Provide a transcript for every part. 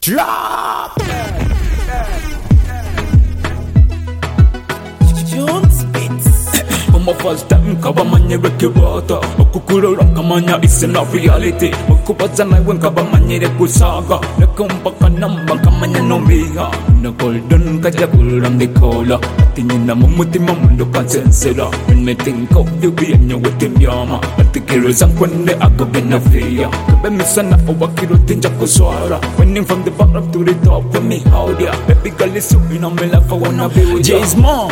Drop. For my first time, kabamanye rekibata. Okukuro rakamanya is in a reality. Okubazana when kabamanye rekusaga. Nekumpaka namba kamanya no miha. Na golden kajabulang de cola. Tingin na mumuti mamundo kansensera. When me think of you being your with him yama. At the kiros and when they are going to fear. Kabamisana ovakiro tinja kuswara. Winning from the bottom to the top for me how ya. Baby girl is so in a me life I wanna be with Jay's mom.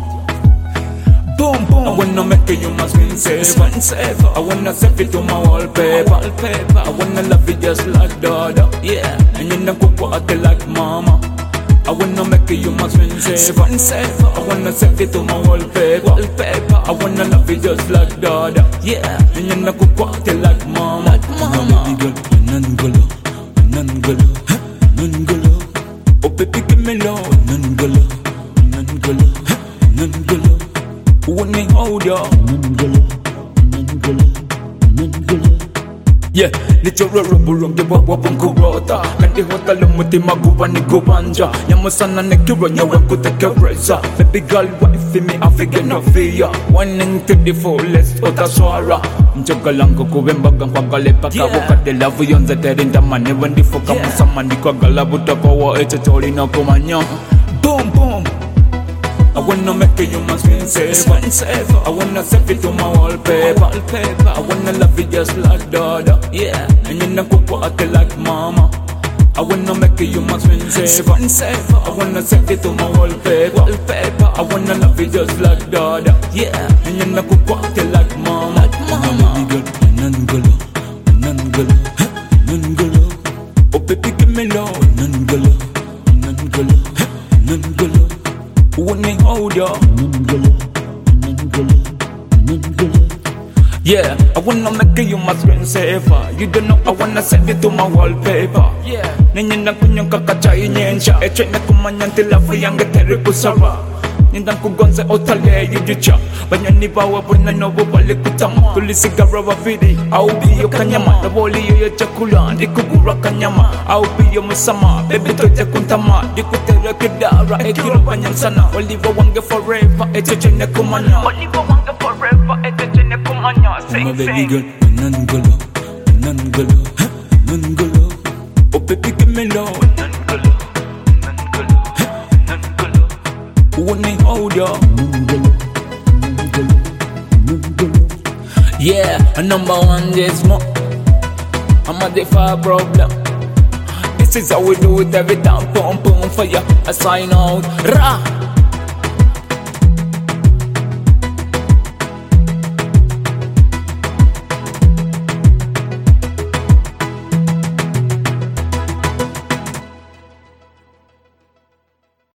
Boom, boom. I wanna make you my screensaver. I wanna save it to my wallpaper. I wanna love you just like Dada. Yeah, and you know go out like Mama. I wanna make you my screensaver. I wanna save it to my wallpaper. I wanna love you just like Dada. Yeah, and you know go out like Mama. Baby girl, Nangolo, Nangolo, Nangolo. Oh baby, give me love, Nangolo, Nangolo, Nangolo. When me hold ya, yeah, the choro room the wapun kurota. Kandi hotel muti maguba ni kubanja. Yamusana ne kiro nyawe kuteke reza. Baby girl wife me African no fear. One to the fullest otaswara. Njogalango kubembaga kwa gale paka woka de love yonze terinta mane wendi foka musamani kwa gala butaka wa eche tori no kumanya. Boom boom. I wanna make you my screensaver. I wanna save it to my wallpaper. I wanna love you just like Dada. Yeah, and you know go out like Mama. I wanna make you my screensaver. I wanna save it to my wallpaper. I wanna love you just like Dada. Yeah, and you know go out like Mama. Baby girl, Nangolo, Nangolo, Nangolo. Oh baby, give me love, Nangolo, Nangolo, Nangolo. When me hold ya, yeah, I wanna make you my screensaver. You don't know I wanna send it to my wallpaper. Yeah, nina kunyong kakachay nyensha. Eche na kumanyanti love yang geteri kusara. Nindang kugonse otale yujucha. Banyan ni bawa puna no balik utama. Tulisi garawa vidi. Au biyo kanyama. Naboli yo chakula. Dikugura kanyama. Au biyo masama. Baby toja kuntama. Dikutera kidara. Ekiro banyan sana. Oliva wange forever. Eche ne kumanya. Oliva wange forever. Eche ne kumanya. Sing sing. Baby girl, Nangolo, Nangolo, Nangolo. Oh baby give me love. Nangolo, Nangolo, Nangolo. When me hold ya. Yeah, a number one is more. I'm a different problem. This is how we do it every time. Boom, boom for ya. I sign out. Rah.